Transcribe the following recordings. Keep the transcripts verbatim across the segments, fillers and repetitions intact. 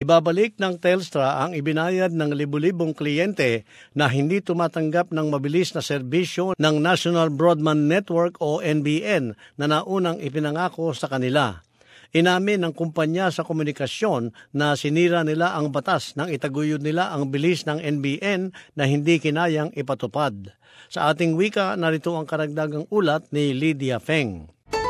Ibabalik ng Telstra ang ibinayad ng libu-libong kliyente na hindi tumatanggap ng mabilis na serbisyo ng National Broadband Network o N B N na naunang ipinangako sa kanila. Inamin ng kumpanya sa komunikasyon na sinira nila ang batas nang itaguyod nila ang bilis ng N B N na hindi kinayang ipatupad. Sa ating wika, narito ang karagdagang ulat ni Lydia Feng.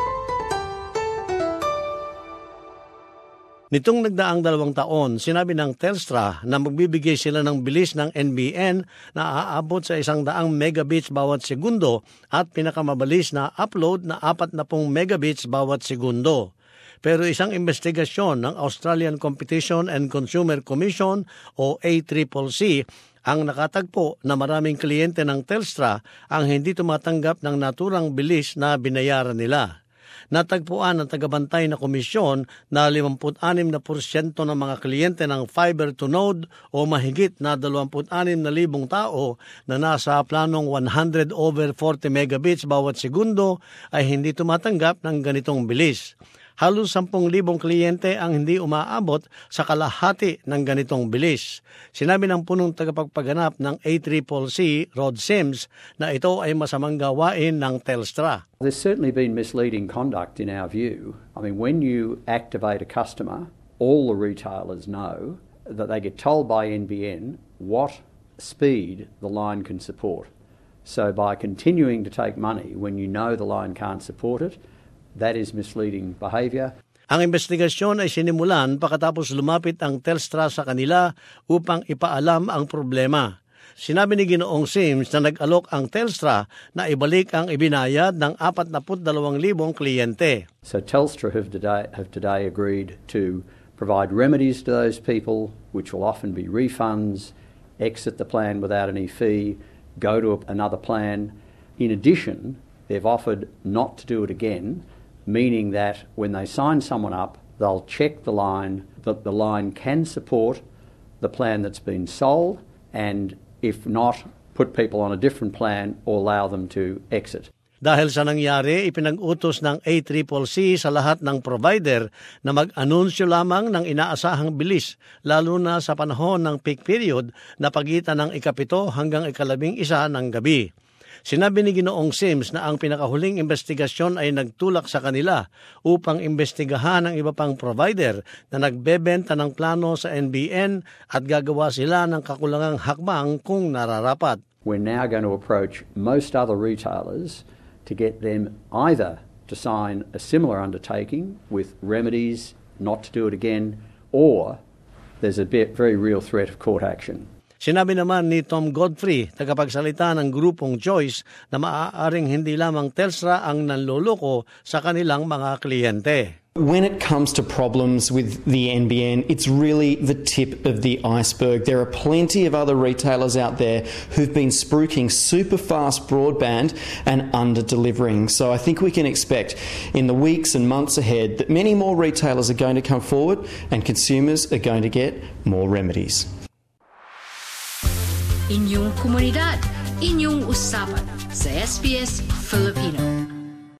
Nitong nagdaang dalawang taon, sinabi ng Telstra na magbibigay sila ng bilis ng N B N na aabot sa isang daang megabits bawat segundo at pinakamabilis na upload na apat na pung megabits bawat segundo. Pero isang investigasyon ng Australian Competition and Consumer Commission o A C C C ang nakatagpo na maraming kliyente ng Telstra ang hindi tumatanggap ng naturang bilis na binayaran nila. Natagpuan ng tagabantay na komisyon na limampu't-anim na porsyento ng mga kliyente ng fiber to node o mahigit na dalawampu't-anim na libong tao na nasa planong one hundred over forty megabits bawat segundo ay hindi tumatanggap ng ganitong bilis. Halos sampung libong kliyente ang hindi umaabot sa kalahati ng ganitong bilis. Sinabi ng punong tagapagpaganap ng A C C C, Rod Sims, na ito ay masamang gawain ng Telstra. There's certainly been misleading conduct in our view. I mean, when you activate a customer, all the retailers know that they get told by N B N what speed the line can support. So by continuing to take money when you know the line can't support it, that is misleading behavior. Ang investigasyon ay sinimulan pagkatapos lumapit ang Telstra sa kanila upang ipaalam ang problema. Sinabi ni Ginoong Sims na nag-alok ang Telstra na ibalik ang ibinayad ng forty-two thousand kliyente. So Telstra have today, have today agreed to provide remedies to those people, which will often be refunds, exit the plan without any fee, go to another plan. In addition, they've offered not to do it again, meaning that when they sign someone up, they'll check the line, that the line can support the plan that's been sold, and if not, put people on a different plan or allow them to exit. Dahil sa nangyari, ipinag-utos ng A C C C sa lahat ng provider na mag-anunsyo lamang ng inaasahang bilis, lalo na sa panahon ng peak period na pagitan ng ikapito hanggang ikalabing isa ng gabi. Sinabi ni Ginoong Sims na ang pinakahuling investigasyon ay nagtulak sa kanila upang imbestigahan ang iba pang provider na nagbebenta ng plano sa N B N at gagawa sila ng kakulangang hakbang kung nararapat. We're now going to approach most other retailers to get them either to sign a similar undertaking with remedies not to do it again, or there's a bit, very real threat of court action. Sinabi naman ni Tom Godfrey, tagapagsalita ng grupong Choice, na maaaring hindi lamang Telstra ang nanloloko sa kanilang mga kliyente. When it comes to problems with the N B N, it's really the tip of the iceberg. There are plenty of other retailers out there who've been spruiking super fast broadband and under-delivering. So I think we can expect in the weeks and months ahead that many more retailers are going to come forward and consumers are going to get more remedies. Inyong komunidad, inyong usapan sa S B S Filipino.